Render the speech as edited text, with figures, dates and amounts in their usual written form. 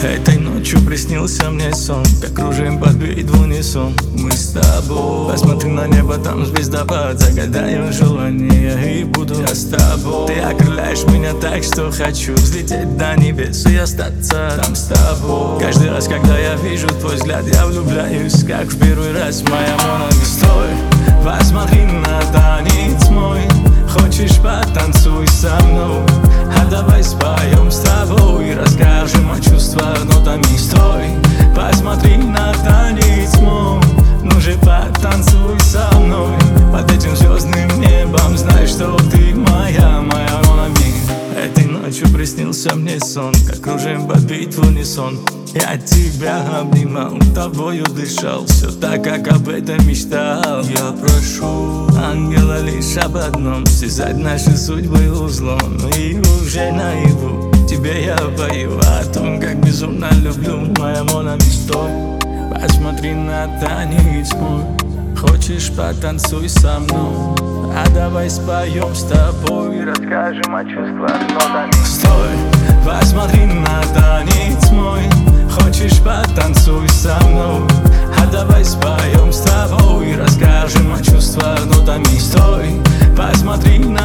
Этой ночью приснился мне сон, как кружим под бит в унисон. Мы с тобой. Посмотри на небо, там звездопад. Загадаю желание и буду я с тобой. Ты окрыляешь меня так, что хочу взлететь до небес и остаться там с тобой. Каждый раз, когда я вижу твой взгляд, я влюбляюсь, как в первый раз. Моя Мона, стой, посмотри на танец мой. Хочешь, потанцуй со мной, а давай споем с тобой и расскажем о чувствах нотами. Стой, посмотри на танец мой, ну же потанцуй со мной. Под этим звездным небом знай, что ты моя Монами. Этой ночью приснился мне сон, как кружим под бит в унисон. Я тебя обнимал, тобою дышал, все так, как об этом мечтал. Я прошу ангела лишь об одном: связать наши судьбы узлом. И уже наяву тебе я пою о том, как безумно люблю, моя Монами. Стой, посмотри на танец мой. Хочешь, потанцуй со мной, а давай споем с тобой и расскажем о чувствах нотами. Стой, посмотри на танец мой. Хочешь, потанцуй со мной, а давай споем с тобой и расскажем о чувствах нотами. Стой, посмотри на